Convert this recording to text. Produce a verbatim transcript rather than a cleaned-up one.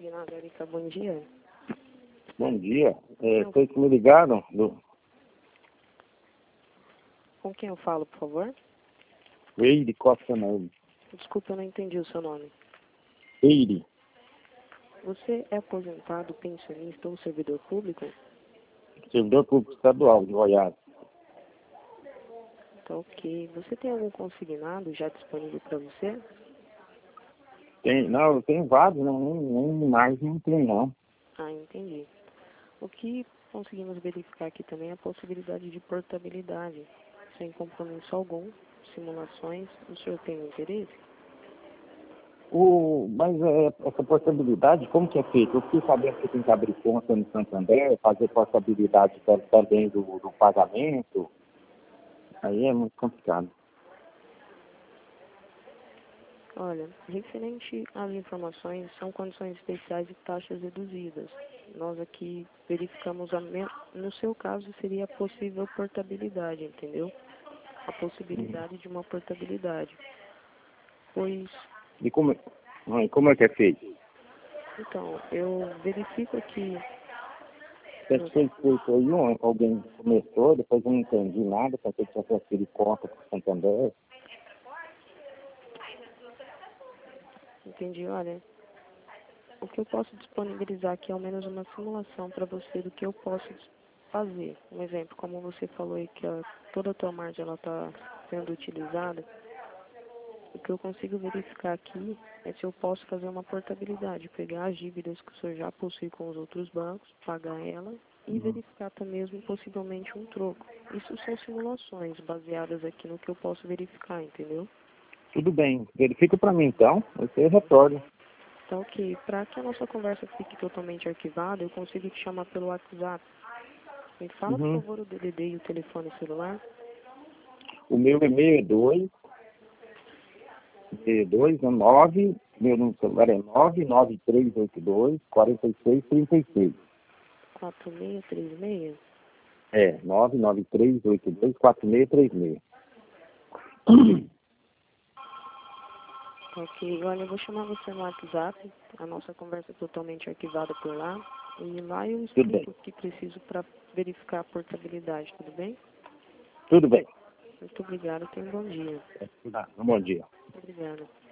consignado, Erika, bom dia. Bom dia. É, vocês me ligaram? Do Com quem eu falo, por favor? Eire Costa Nome. Desculpa, eu não entendi o seu nome. Eire. Você é aposentado, pensionista ou servidor público? Servidor Público Estadual de Goiás. Tá ok. Você tem algum consignado já disponível para você? Tem, não, eu tenho vários, não, nem, nem mais não tem não. Ah, entendi. O que conseguimos verificar aqui também é a possibilidade de portabilidade, sem compromisso algum, simulações. O senhor tem interesse? O, mas é, essa portabilidade, como que é feito? Eu fiquei sabendo que tem que abrir conta no Santander, fazer portabilidade também do, do pagamento. Aí é muito complicado. Olha, referente às informações, são condições especiais e taxas reduzidas. Nós aqui verificamos, a me... no seu caso, seria a possível portabilidade, entendeu? A possibilidade de uma portabilidade. Pois, E como, é- e como é que é feito? então, eu verifico aqui... Deve ser feito aí, um- alguém começou, depois eu não entendi nada, pensei que tinha transferido conta para o Santander. Entendi, olha, o que eu posso disponibilizar aqui é ao menos uma simulação para você do que eu posso fazer. Um exemplo, como você falou aí que a, toda a tua margem ela está sendo utilizada, o que eu consigo verificar aqui é se eu posso fazer uma portabilidade, pegar as dívidas que o senhor já possui com os outros bancos, pagar ela e verificar até mesmo possivelmente um troco. Isso são simulações baseadas aqui no que eu posso verificar, entendeu? Tudo bem, verifica para mim então, você retorna. Tá ok. Para que a nossa conversa fique totalmente arquivada, eu consigo te chamar pelo WhatsApp. Me fala, por Uhum. favor, o D D D e o telefone celular. O meu é sessenta e dois, sessenta e dois, é nove, meu número celular é nove nove três oito dois, quatro seis três seis. quatro seis três seis. É, nove nove três oito dois, quatro seis três seis. Ok. Olha, eu vou chamar você no WhatsApp. A nossa conversa é totalmente arquivada por lá. E lá eu Tudo bem, explico o que preciso para verificar a portabilidade, tudo bem? tudo bem. Muito obrigada. Tenha um bom dia. Tá, bom dia. Obrigada.